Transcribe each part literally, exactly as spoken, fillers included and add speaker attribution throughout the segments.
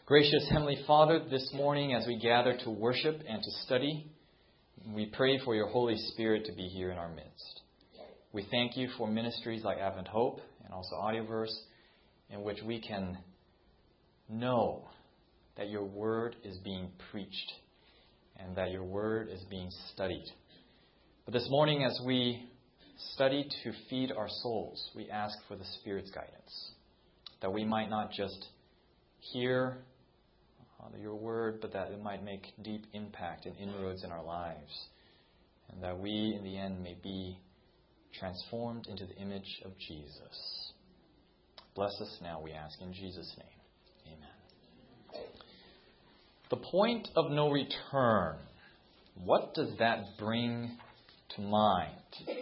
Speaker 1: Gracious Heavenly Father, this morning as we gather to worship and to study, we pray for your Holy Spirit to be here in our midst. We thank you for ministries like Advent Hope and also Audioverse, in which we can know that your word is being preached and that your word is being studied. But this morning as we study to feed our souls, we ask for the Spirit's guidance, that we might not just hear your word, but that it might make deep impact and inroads in our lives, and that we, in the end, may be transformed into the image of Jesus. Bless us now, we ask, in Jesus' name. Amen. The point of no return. What does that bring to mind?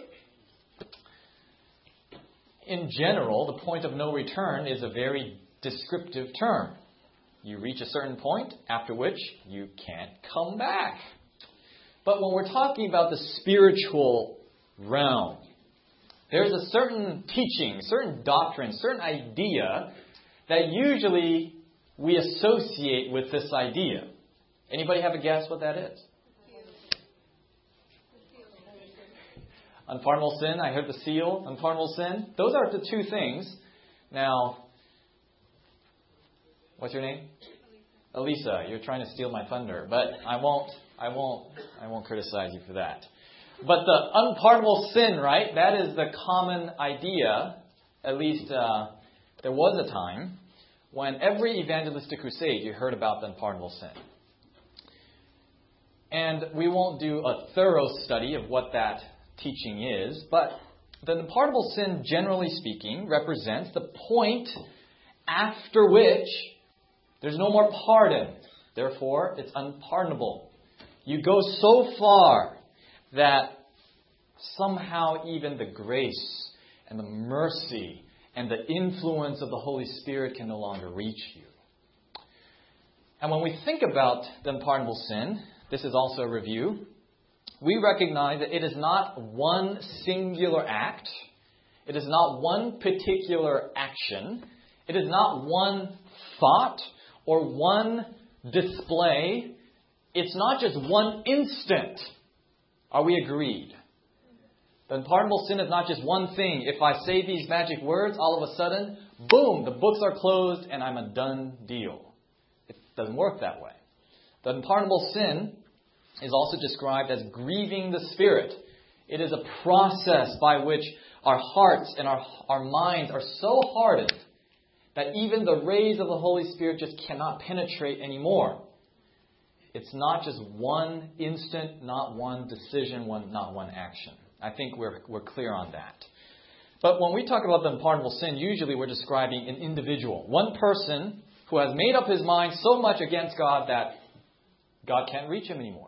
Speaker 1: In general, the point of no return is a very descriptive term. You reach a certain point after which you can't come back. But when we're talking about the spiritual realm, there's a certain teaching, certain doctrine, certain idea that usually we associate with this idea. Anybody have a guess what that is? Unpardonable sin. I heard the seal. Unpardonable sin. Those are the two things. Now, what's your name? Elisa. You're trying to steal my thunder, but I won't. I won't. I won't criticize you for that. But the unpardonable sin, right? That is the common idea. At least uh, there was a time when every evangelistic crusade you heard about the unpardonable sin. And we won't do a thorough study of what that teaching is, but the unpardonable sin, generally speaking, represents the point after which there's no more pardon. Therefore, it's unpardonable. You go so far that somehow even the grace and the mercy and the influence of the Holy Spirit can no longer reach you. And when we think about the unpardonable sin, this is also a review. We recognize that it is not one singular act. It is not one particular action. It is not one thought or one display. It's not just one instant. Are we agreed? The unpardonable sin is not just one thing. If I say these magic words, all of a sudden, boom, the books are closed and I'm a done deal. It doesn't work that way. The unpardonable sin is also described as grieving the Spirit. It is a process by which our hearts and our, our minds are so hardened that even the rays of the Holy Spirit just cannot penetrate anymore. It's not just one instant, not one decision, one not one action. I think we're we're clear on that. But when we talk about the unpardonable sin, usually we're describing an individual. One person who has made up his mind so much against God that God can't reach him anymore.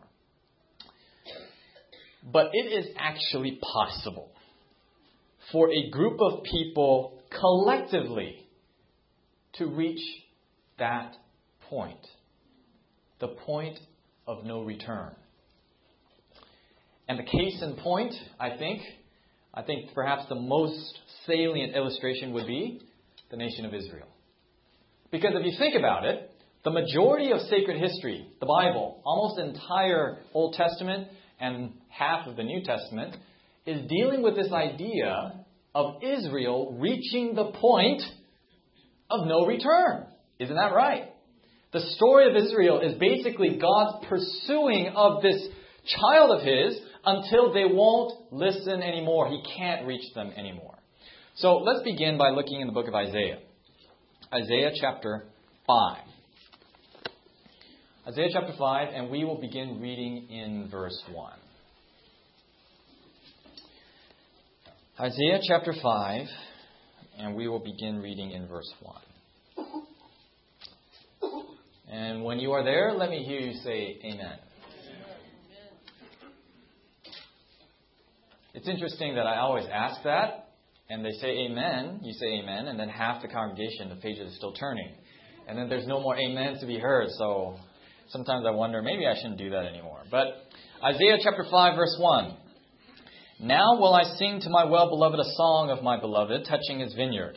Speaker 1: But it is actually possible for a group of people collectively to reach that point. The point of no return. And the case in point, I think, I think perhaps the most salient illustration would be the nation of Israel. Because if you think about it, the majority of sacred history, the Bible, almost the entire Old Testament and half of the New Testament, is dealing with this idea of Israel reaching the point of no return. Isn't that right? The story of Israel is basically God's pursuing of this child of His until they won't listen anymore. He can't reach them anymore. So let's begin by looking in the book of Isaiah. Isaiah chapter five. Isaiah chapter five, and we will begin reading in verse one. Isaiah chapter five, and we will begin reading in verse one. And when you are there, let me hear you say amen. It's interesting that I always ask that, and they say amen, you say amen, and then half the congregation, the page is still turning. And then there's no more amens to be heard, so sometimes I wonder, maybe I shouldn't do that anymore. But Isaiah chapter five, verse one. Now will I sing to my well-beloved a song of my beloved, touching his vineyard.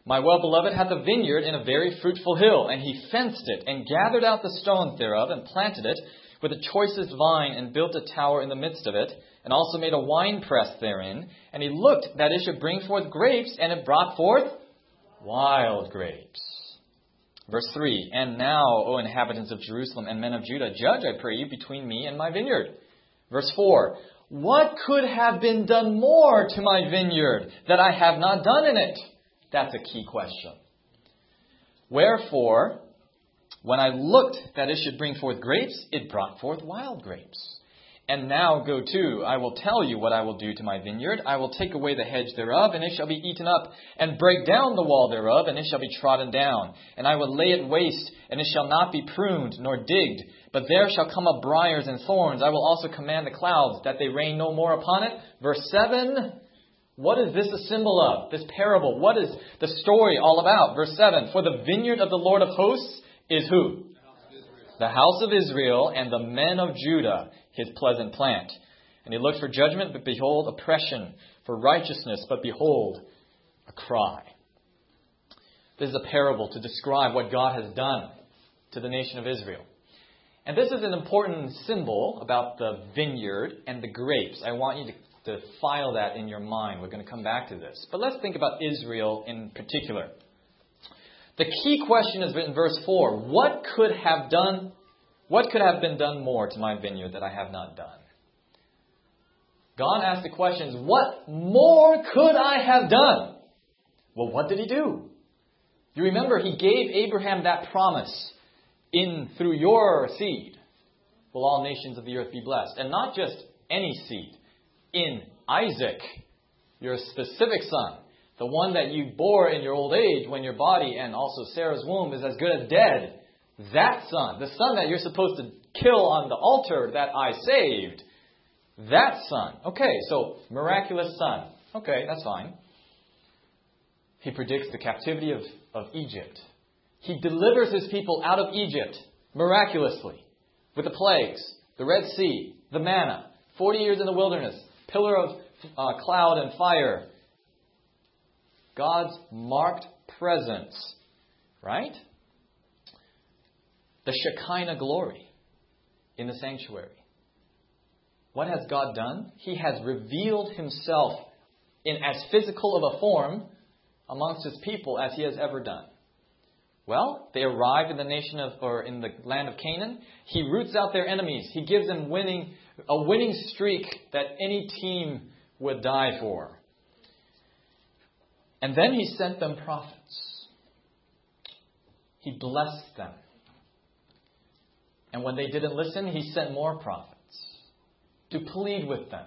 Speaker 1: My well-beloved hath a vineyard in a very fruitful hill, and he fenced it, and gathered out the stones thereof, and planted it with the choicest vine, and built a tower in the midst of it, and also made a winepress therein. And he looked that it should bring forth grapes, and it brought forth wild grapes. Verse three, And now, O inhabitants of Jerusalem and men of Judah, judge, I pray you, between me and my vineyard. Verse four, What could have been done more to my vineyard that I have not done in it? That's a key question. Wherefore, when I looked that it should bring forth grapes, it brought forth wild grapes. And now go to, I will tell you what I will do to my vineyard. I will take away the hedge thereof, and it shall be eaten up, and break down the wall thereof, and it shall be trodden down. And I will lay it waste, and it shall not be pruned nor digged. But there shall come up briars and thorns. I will also command the clouds, that they rain no more upon it. Verse seven, what is this a symbol of? This parable, what is the story all about? Verse seven, For the vineyard of the Lord of hosts is who? The house of Israel, and the men of Judah, his pleasant plant. And he looked for judgment, but behold, oppression, for righteousness, but behold, a cry. This is a parable to describe what God has done to the nation of Israel. And this is an important symbol about the vineyard and the grapes. I want you to, to file that in your mind. We're going to come back to this. But let's think about Israel in particular. The key question is in verse four. What could have done What could have been done more to my vineyard that I have not done? God asked the questions, what more could I have done? Well, what did he do? You remember, he gave Abraham that promise, in through your seed will all nations of the earth be blessed. And not just any seed. In Isaac, your specific son, the one that you bore in your old age when your body and also Sarah's womb is as good as dead. That son, the son that you're supposed to kill on the altar that I saved, that son. Okay, so miraculous son. Okay, that's fine. He predicts the captivity of, of Egypt. He delivers his people out of Egypt miraculously with the plagues, the Red Sea, the manna, forty years in the wilderness, pillar of uh, cloud and fire. God's marked presence, right? The Shekinah glory in the sanctuary. What has God done? He has revealed himself in as physical of a form amongst his people as he has ever done. Well, they arrived in the nation of, or in the land of Canaan. He roots out their enemies. He gives them winning, a winning streak that any team would die for. And then he sent them prophets. He blessed them. And when they didn't listen, he sent more prophets to plead with them,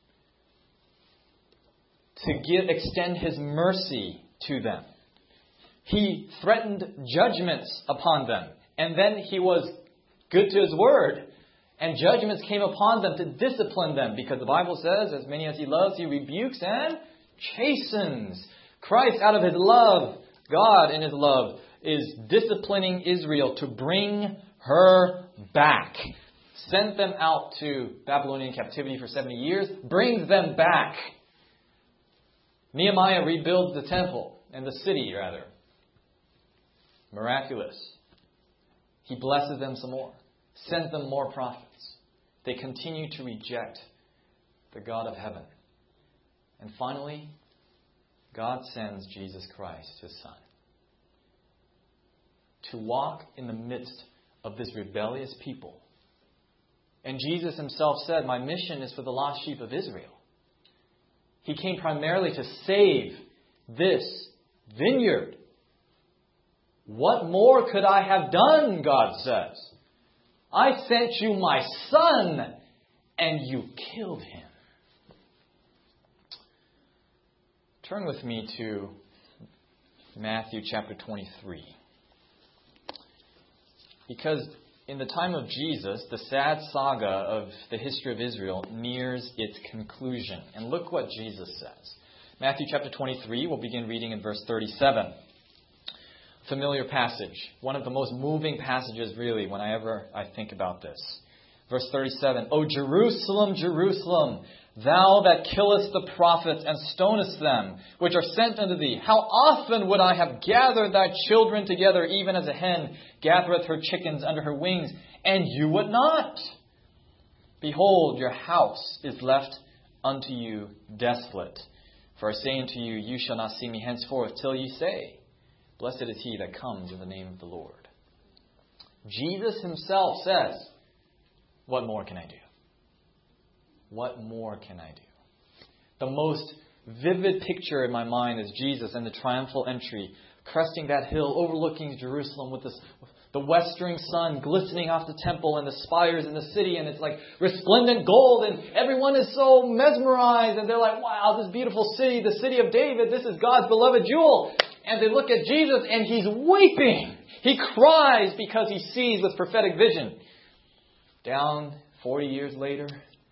Speaker 1: to give, extend his mercy to them. He threatened judgments upon them. And then he was good to his word. And judgments came upon them to discipline them. Because the Bible says, as many as he loves, he rebukes and chastens. Christ, out of his love, God in his love, is disciplining Israel to bring her back. Sent them out to Babylonian captivity for seventy years. Brings them back. Nehemiah rebuilds the temple, and the city, rather. Miraculous. He blesses them some more. Sends them more prophets. They continue to reject the God of heaven. And finally, God sends Jesus Christ, his Son, to walk in the midst of this rebellious people. And Jesus himself said, my mission is for the lost sheep of Israel. He came primarily to save this vineyard. What more could I have done, God says? I sent you my Son, and you killed him. Turn with me to Matthew chapter twenty-three. Because in the time of Jesus, the sad saga of the history of Israel nears its conclusion. And look what Jesus says. Matthew chapter twenty-three, we'll begin reading in verse thirty-seven. Familiar passage. One of the most moving passages, really, whenever I think about this. Verse thirty-seven. O Jerusalem, Jerusalem, Thou that killest the prophets and stonest them, which are sent unto thee, how often would I have gathered thy children together, even as a hen gathereth her chickens under her wings, and you would not? Behold, your house is left unto you desolate. For I say unto you, you shall not see me henceforth, till ye say, Blessed is he that comes in the name of the Lord. Jesus himself says, what more can I do? What more can I do? The most vivid picture in my mind is Jesus and the triumphal entry, cresting that hill, overlooking Jerusalem with this, the westering sun glistening off the temple and the spires in the city, and it's like resplendent gold, and everyone is so mesmerized, and they're like, wow, this beautiful city, the city of David, this is God's beloved jewel. And they look at Jesus and he's weeping. He cries because he sees with prophetic vision. Down forty years later,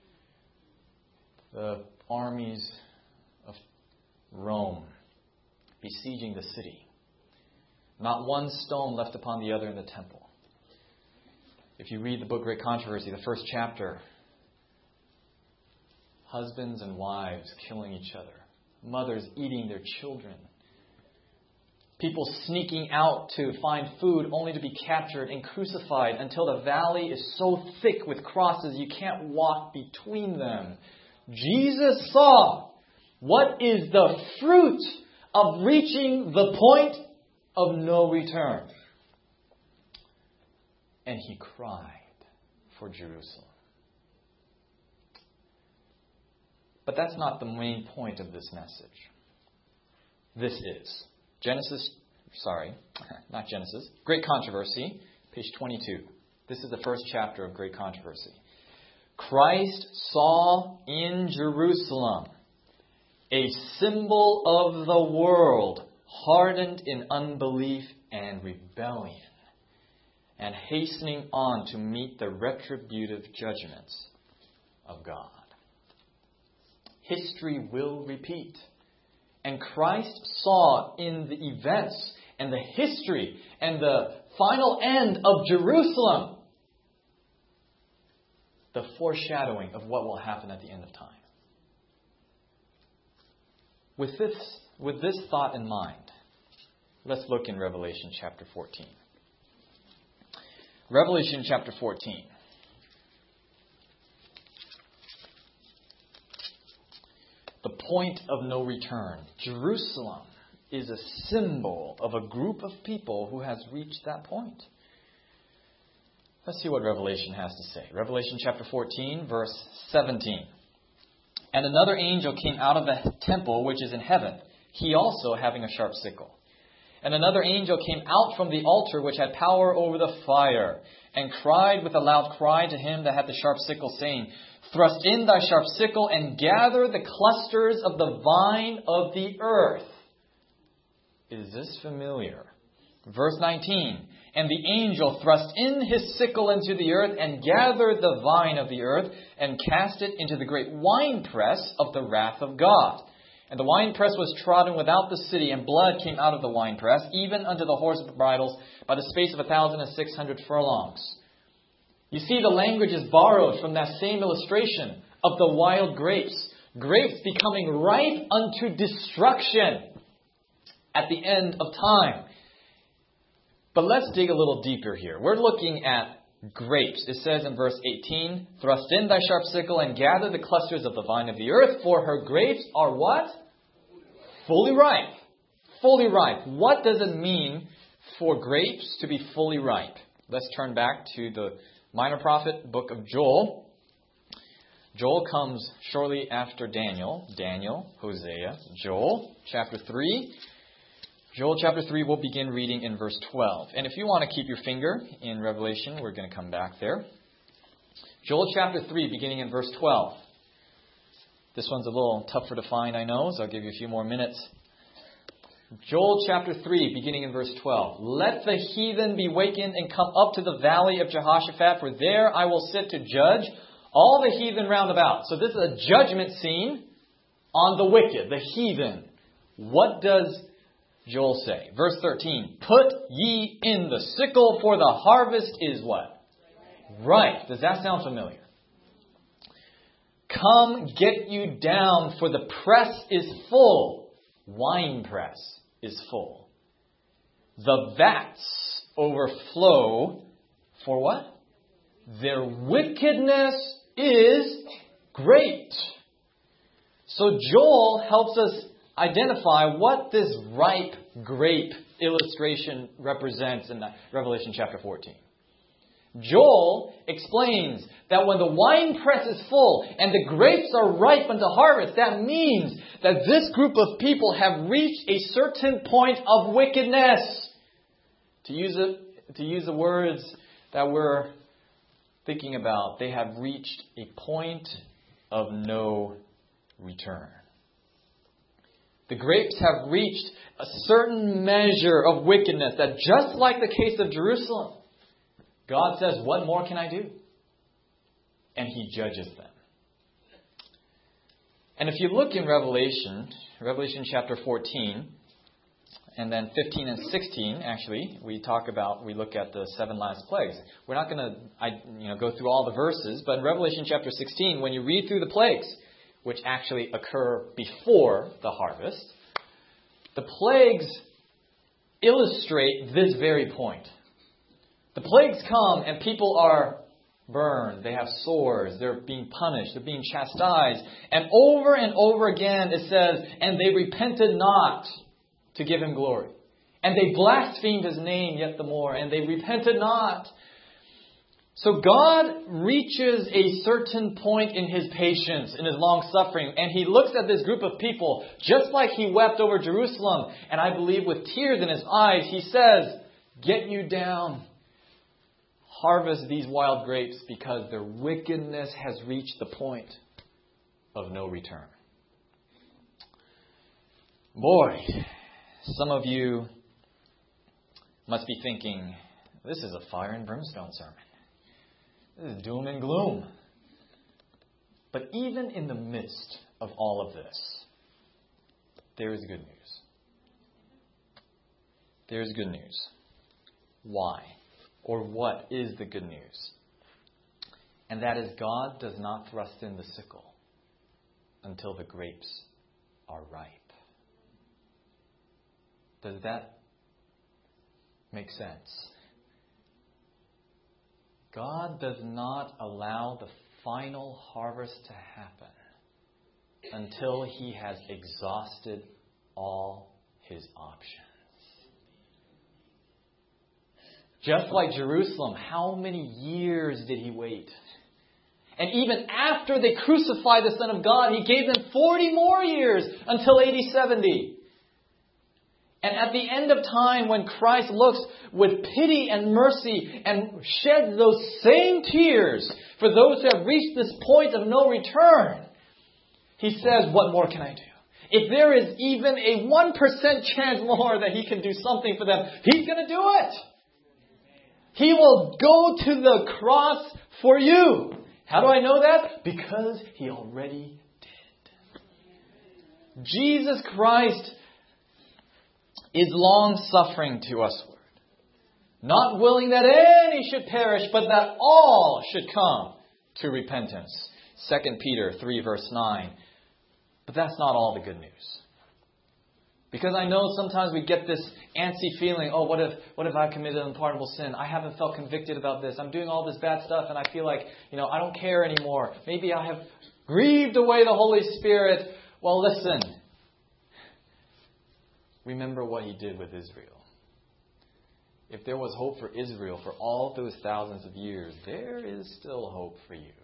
Speaker 1: the armies of Rome besieging the city. Not one stone left upon the other in the temple. If you read the book Great Controversy, the first chapter, husbands and wives killing each other, mothers eating their children, people sneaking out to find food only to be captured and crucified until the valley is so thick with crosses you can't walk between them. Jesus saw what is the fruit of reaching the point of no return. And he cried for Jerusalem. But that's not the main point of this message. This is Genesis, sorry, not Genesis, Great Controversy, page twenty-two. This is the first chapter of Great Controversy. Christ saw in Jerusalem a symbol of the world hardened in unbelief and rebellion, and hastening on to meet the retributive judgments of God. History will repeat. And Christ saw in the events and the history and the final end of Jerusalem the foreshadowing of what will happen at the end of time. With this, with this thought in mind, let's look in Revelation chapter fourteen. Revelation chapter fourteen. The point of no return. Jerusalem is a symbol of a group of people who has reached that point. Let's see what Revelation has to say. Revelation chapter fourteen, verse seventeen. And another angel came out of the temple which is in heaven, he also having a sharp sickle. And another angel came out from the altar which had power over the fire, and cried with a loud cry to him that had the sharp sickle, saying, Thrust in thy sharp sickle, and gather the clusters of the vine of the earth. Is this familiar? Verse nineteen. And the angel thrust in his sickle into the earth, and gathered the vine of the earth, and cast it into the great winepress of the wrath of God. And the winepress was trodden without the city, and blood came out of the winepress, even unto the horse bridles, by the space of a thousand and six hundred furlongs. You see, the language is borrowed from that same illustration of the wild grapes. Grapes becoming ripe unto destruction at the end of time. But let's dig a little deeper here. We're looking at grapes. It says in verse eighteen, Thrust in thy sharp sickle, and gather the clusters of the vine of the earth, for her grapes are what? Fully ripe. Fully ripe. What does it mean for grapes to be fully ripe? Let's turn back to the minor prophet book of Joel. Joel comes shortly after Daniel. Daniel, Hosea, Joel, chapter three. Joel chapter three, we'll begin reading in verse twelve. And if you want to keep your finger in Revelation, we're going to come back there. Joel chapter three, beginning in verse twelve. This one's a little tougher to find, I know, so I'll give you a few more minutes. Joel chapter three, beginning in verse twelve. Let the heathen be wakened and come up to the valley of Jehoshaphat, for there I will sit to judge all the heathen round about. So this is a judgment scene on the wicked, the heathen. What does Joel say? Verse thirteen. Put ye in the sickle, for the harvest is what? Right. Does that sound familiar? Come, get you down, for the press is full. Wine press is full. The vats overflow for what? Their wickedness is great. So Joel helps us identify what this ripe grape illustration represents in Revelation chapter fourteen. Joel explains that when the winepress is full and the grapes are ripe unto harvest, that means that this group of people have reached a certain point of wickedness. To use it, to use the words that we're thinking about, they have reached a point of no return. The grapes have reached a certain measure of wickedness that, just like the case of Jerusalem, God says, what more can I do? And He judges them. And if you look in Revelation, Revelation chapter fourteen, and then fifteen and sixteen, actually, we talk about, we look at the seven last plagues. We're not going to I, you know, go through all the verses, but in Revelation chapter sixteen, when you read through the plagues, which actually occur before the harvest, the plagues illustrate this very point. The plagues come and people are burned. They have sores. They're being punished. They're being chastised. And over and over again it says, and they repented not to give Him glory. And they blasphemed His name yet the more. And they repented not. So God reaches a certain point in His patience, in His long suffering. And He looks at this group of people, just like He wept over Jerusalem. And I believe with tears in His eyes, He says, get you down. Harvest these wild grapes, because their wickedness has reached the point of no return. Boy, some of you must be thinking, this is a fire and brimstone sermon. This is doom and gloom. But even in the midst of all of this, there is good news. There is good news. Why? Or what is the good news? And that is, God does not thrust in the sickle until the grapes are ripe. Does that make sense? God does not allow the final harvest to happen until He has exhausted all His options. Just like Jerusalem, how many years did He wait? And even after they crucified the Son of God, He gave them forty more years until A D seventy. And at the end of time, when Christ looks with pity and mercy and sheds those same tears for those who have reached this point of no return, He says, what more can I do? If there is even a one percent chance more that He can do something for them, He's going to do it. He will go to the cross for you. How do I know that? Because He already did. Jesus Christ is long-suffering to usward, not willing that any should perish, but that all should come to repentance. Second Peter three verse nine. But that's not all the good news. Because I know sometimes we get this antsy feeling, oh, what if what if I committed an unpardonable sin? I haven't felt convicted about this. I'm doing all this bad stuff and I feel like, you know, I don't care anymore. Maybe I have grieved away the Holy Spirit. Well, listen. Remember what He did with Israel. If there was hope for Israel for all those thousands of years, there is still hope for you.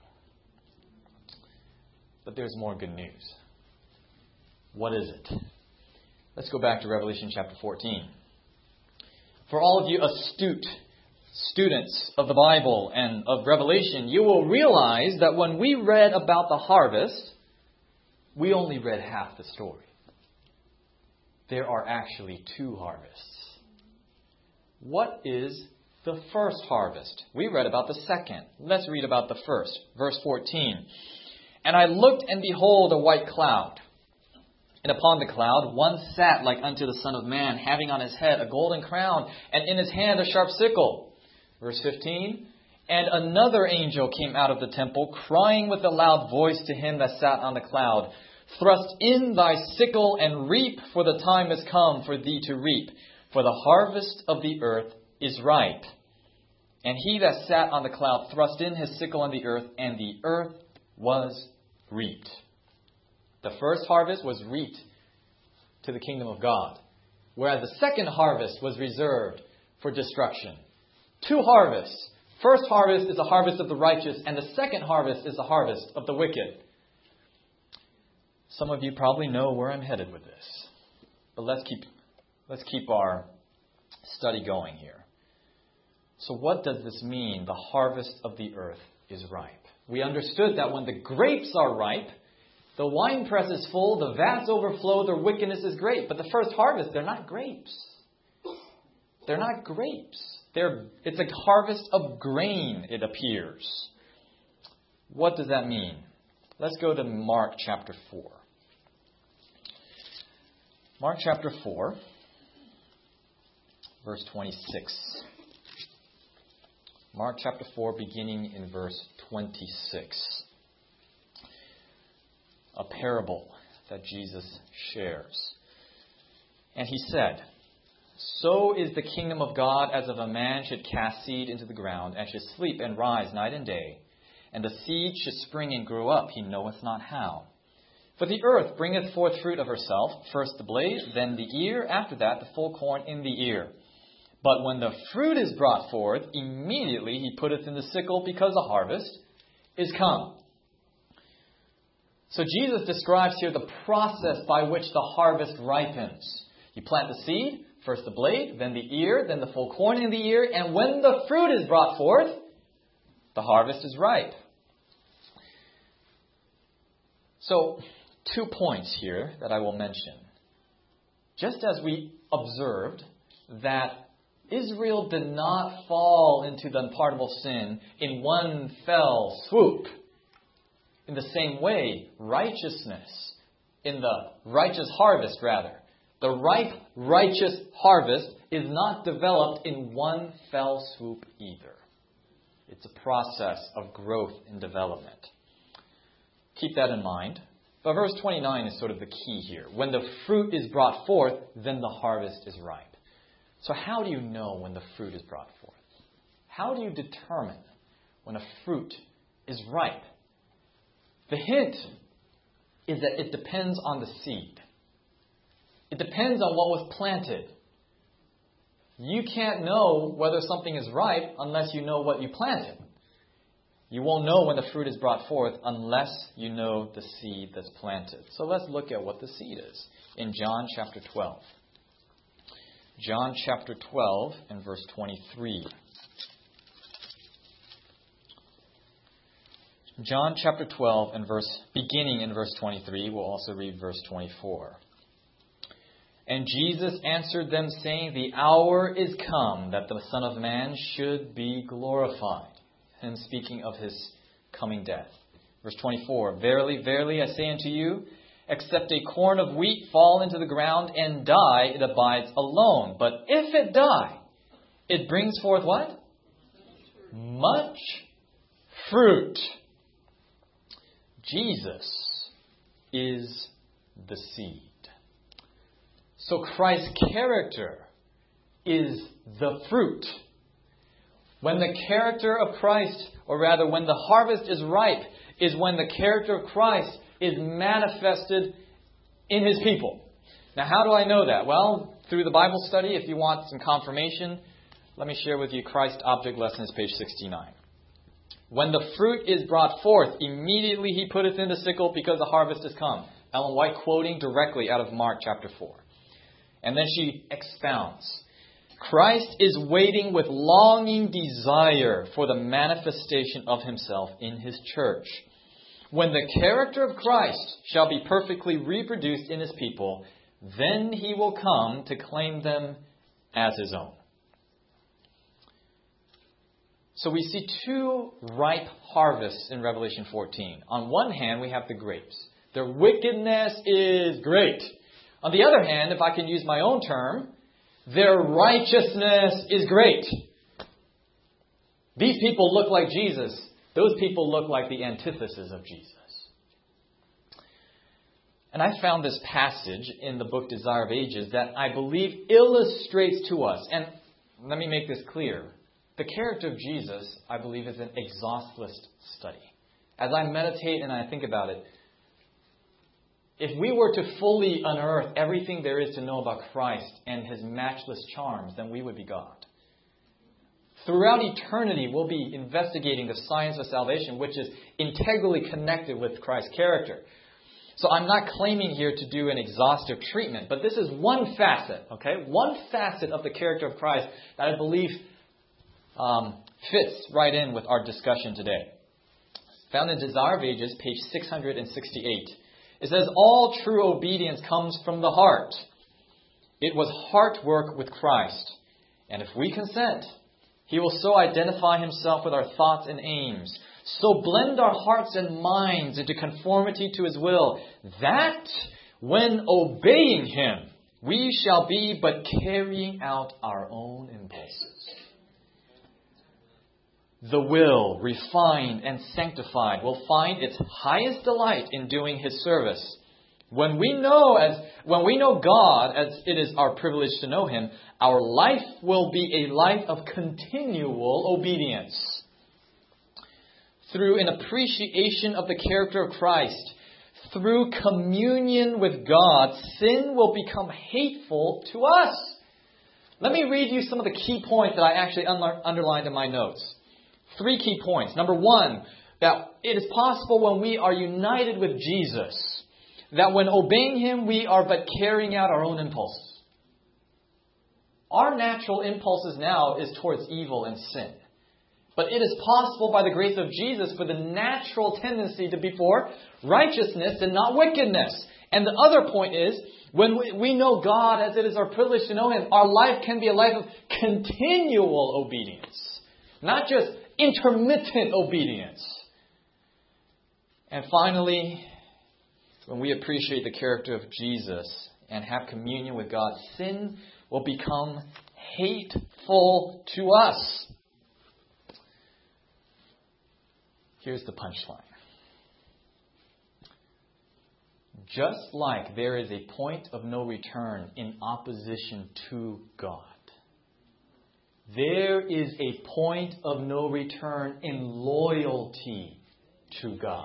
Speaker 1: But there's more good news. What is it? Let's go back to Revelation chapter fourteen. For all of you astute students of the Bible and of Revelation, you will realize that when we read about the harvest, we only read half the story. There are actually two harvests. What is the first harvest? We read about the second. Let's read about the first. Verse fourteen. And I looked, and behold, a white cloud. And upon the cloud one sat like unto the Son of Man, having on his head a golden crown, and in his hand a sharp sickle. Verse fifteen. And another angel came out of the temple, crying with a loud voice to him that sat on the cloud, Thrust in thy sickle and reap, for the time is come for thee to reap, for the harvest of the earth is ripe. And he that sat on the cloud thrust in his sickle on the earth, and the earth was reaped. The first harvest was reaped to the kingdom of God, whereas the second harvest was reserved for destruction. Two harvests. First harvest is the harvest of the righteous, and the second harvest is the harvest of the wicked. Some of you probably know where I'm headed with this. But let's keep let's keep our study going here. So what does this mean? The harvest of the earth is ripe. We understood that when the grapes are ripe, the winepress is full, the vats overflow, their wickedness is great. But the first harvest, they're not grapes. They're not grapes. They're, it's a harvest of grain, it appears. What does that mean? Let's go to Mark chapter four. Mark chapter four, verse twenty-six. Mark chapter four, beginning in verse twenty-six. A parable that Jesus shares. And he said, So is the kingdom of God as if a man should cast seed into the ground, and should sleep and rise night and day. And the seed should spring and grow up, he knoweth not how. For the earth bringeth forth fruit of herself, first the blade, then the ear, after that the full corn in the ear. But when the fruit is brought forth, immediately he putteth in the sickle, because the harvest is come. So Jesus describes here the process by which the harvest ripens. You plant the seed, first the blade, then the ear, then the full corn in the ear, and when the fruit is brought forth, the harvest is ripe. So, two points here that I will mention. Just as we observed that Israel did not fall into the unpardonable sin in one fell swoop, in the same way, righteousness, in the righteous harvest rather, the ripe, righteous harvest is not developed in one fell swoop either. It's a process of growth and development. Keep that in mind. But verse twenty-nine is sort of the key here. When the fruit is brought forth, then the harvest is ripe. So how do you know when the fruit is brought forth? How do you determine when a fruit is ripe? The hint is that it depends on the seed. It depends on what was planted. You can't know whether something is ripe unless you know what you planted. You won't know when the fruit is brought forth unless you know the seed that's planted. So let's look at what the seed is in John chapter twelve. John chapter twelve and verse twenty-three. John chapter twelve and verse beginning in verse twenty-three. We'll also read verse twenty-four. And Jesus answered them, saying, The hour is come that the Son of Man should be glorified. And speaking of his coming death. Verse twenty-four, Verily, verily, I say unto you, except a corn of wheat fall into the ground and die, it abides alone. But if it die, it brings forth what? Much fruit. Jesus is the seed. So Christ's character is the fruit. When the character of Christ, or rather when the harvest is ripe, is when the character of Christ is manifested in his people. Now, how do I know that? Well, through the Bible study, if you want some confirmation, let me share with you Christ Object Lessons, page sixty-nine. When the fruit is brought forth, immediately he putteth in the sickle, because the harvest is come. Ellen White quoting directly out of Mark chapter four. And then she expounds. Christ is waiting with longing desire for the manifestation of himself in his church. When the character of Christ shall be perfectly reproduced in his people, then he will come to claim them as his own. So we see two ripe harvests in Revelation fourteen. On one hand, we have the grapes. Their wickedness is great. On the other hand, if I can use my own term, their righteousness is great. These people look like Jesus. Those people look like the antithesis of Jesus. And I found this passage in the book Desire of Ages that I believe illustrates to us, and let me make this clear. The character of Jesus, I believe, is an exhaustless study. As I meditate and I think about it, if we were to fully unearth everything there is to know about Christ and His matchless charms, then we would be God. Throughout eternity, we'll be investigating the science of salvation, which is integrally connected with Christ's character. So I'm not claiming here to do an exhaustive treatment, but this is one facet, okay? One facet of the character of Christ that I believe um, fits right in with our discussion today. Found in Desire of Ages, page six hundred sixty-eight. It says, all true obedience comes from the heart. It was heart work with Christ. And if we consent, He will so identify Himself with our thoughts and aims, so blend our hearts and minds into conformity to His will, that when obeying Him, we shall be but carrying out our own impulses. The will, refined and sanctified, will find its highest delight in doing His service. When we know as when we know God as it is our privilege to know Him, our life will be a life of continual obedience. Through an appreciation of the character of Christ, through communion with God, sin will become hateful to us. Let me read you some of the key points that I actually underlined in my notes. Three key points. Number one, that it is possible when we are united with Jesus, that when obeying Him, we are but carrying out our own impulses. Our natural impulses now is towards evil and sin. But it is possible by the grace of Jesus for the natural tendency to be for righteousness and not wickedness. And the other point is, when we know God as it is our privilege to know Him, our life can be a life of continual obedience, not just intermittent obedience. And finally, when we appreciate the character of Jesus and have communion with God, sin will become hateful to us. Here's the punchline. Just like there is a point of no return in opposition to God, there is a point of no return in loyalty to God.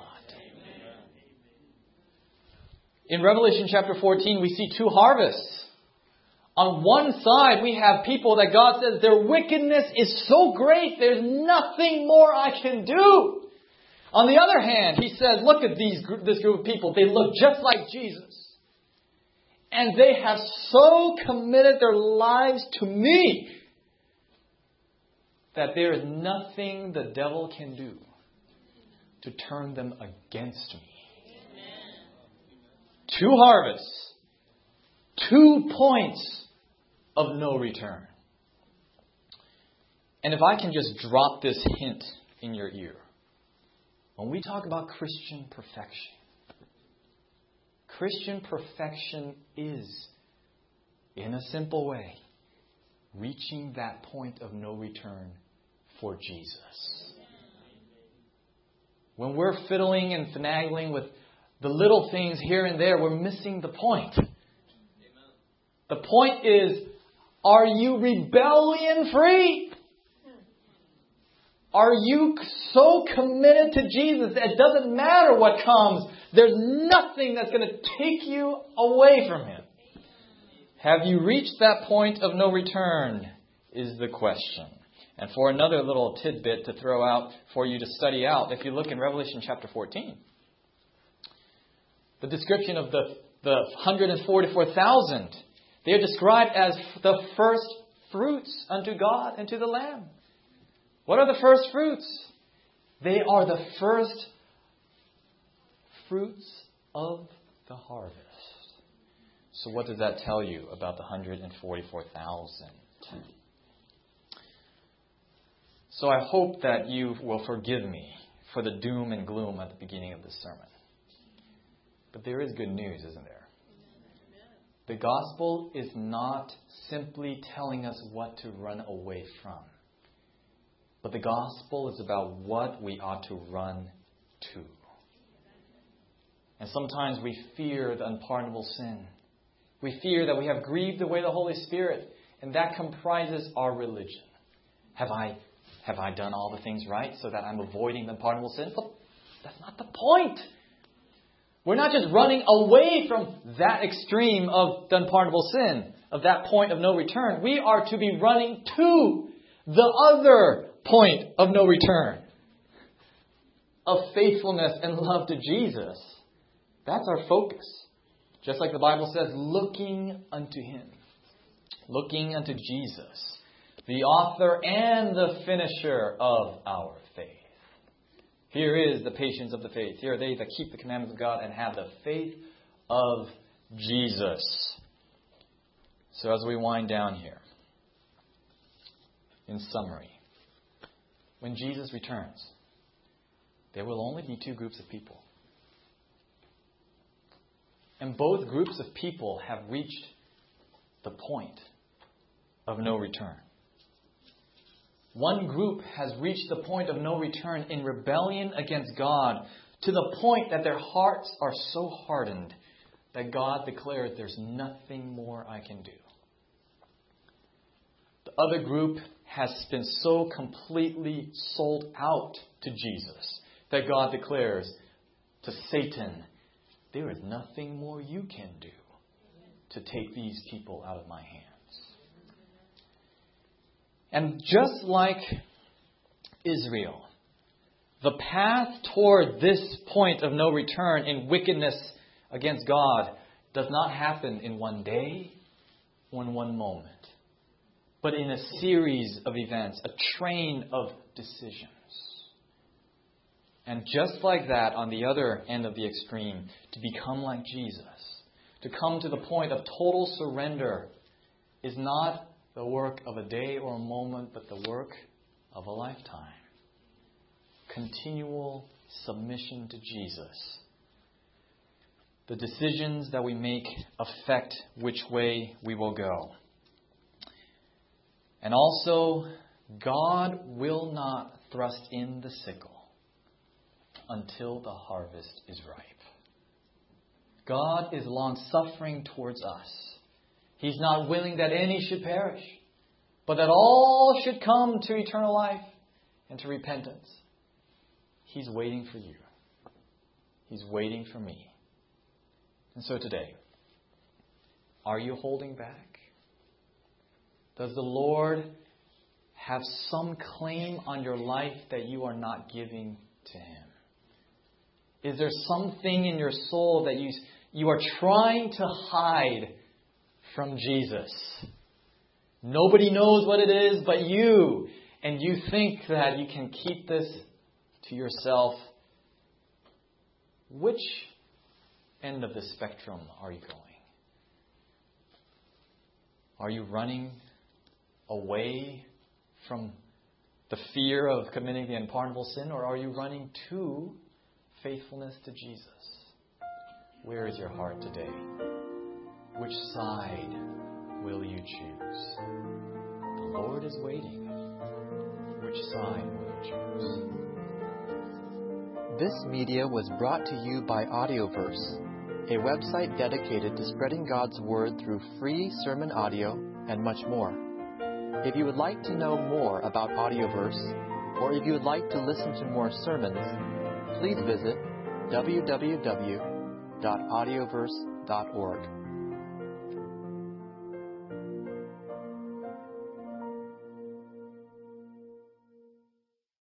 Speaker 1: In Revelation chapter fourteen, we see two harvests. On one side, we have people that God says their wickedness is so great, there's nothing more I can do. On the other hand, He says, look at these this group of people. They look just like Jesus. And they have so committed their lives to me that there is nothing the devil can do to turn them against me. Amen. Two harvests. Two points of no return. And if I can just drop this hint in your ear. When we talk about Christian perfection, Christian perfection is, in a simple way, reaching that point of no return for Jesus. When we're fiddling and finagling with the little things here and there, we're missing the point. The point is, are you rebellion free? Are you so committed to Jesus that it doesn't matter what comes? There's nothing that's going to take you away from Him. Have you reached that point of no return is the question. And for another little tidbit to throw out for you to study out, if you look in Revelation chapter fourteen, the description of the, the one hundred forty-four thousand, they are described as the first fruits unto God and to the Lamb. What are the first fruits? They are the first fruits of the harvest. So what does that tell you about the one hundred forty-four thousand? So I hope that you will forgive me for the doom and gloom at the beginning of this sermon. But there is good news, isn't there? The gospel is not simply telling us what to run away from, But the gospel is about what we ought to run to. And sometimes we fear the unpardonable sin. We fear that we have grieved away the Holy Spirit, and that comprises our religion. Have I, have I done all the things right so that I'm avoiding the unpardonable sin? But that's not the point. We're not just running away from that extreme of the unpardonable sin, of that point of no return. We are to be running to the other point of no return, of faithfulness and love to Jesus. That's our focus. Just like the Bible says, looking unto Him. Looking unto Jesus, the author and the finisher of our faith. Here is the patience of the faith. Here are they that keep the commandments of God and have the faith of Jesus. So as we wind down here, in summary, when Jesus returns, there will only be two groups of people. And both groups of people have reached the point of no return. One group has reached the point of no return in rebellion against God, to the point that their hearts are so hardened that God declares there's nothing more I can do. The other group has been so completely sold out to Jesus that God declares to Satan, there is nothing more you can do to take these people out of my hands. And just like Israel, the path toward this point of no return in wickedness against God does not happen in one day or in one moment, but in a series of events, a train of decisions. And just like that, on the other end of the extreme, to become like Jesus, to come to the point of total surrender, is not the work of a day or a moment, but the work of a lifetime. Continual submission to Jesus. The decisions that we make affect which way we will go. And also, God will not thrust in the sickle until the harvest is ripe. God is long-suffering towards us. He's not willing that any should perish, but that all should come to eternal life and to repentance. He's waiting for you. He's waiting for me. And so today, are you holding back? Does the Lord have some claim on your life that you are not giving to Him? Is there something in your soul that you, you are trying to hide from Jesus? Nobody knows what it is but you. And you think that you can keep this to yourself. Which end of the spectrum are you going? Are you running away from the fear of committing the unpardonable sin, or are you running to faithfulness to Jesus? Where is your heart today? Which side will you choose? The Lord is waiting. Which side will you choose?
Speaker 2: This media was brought to you by Audioverse, a website dedicated to spreading God's Word through free sermon audio and much more. If you would like to know more about Audioverse, or if you would like to listen to more sermons, please visit w w w dot audioverse dot org.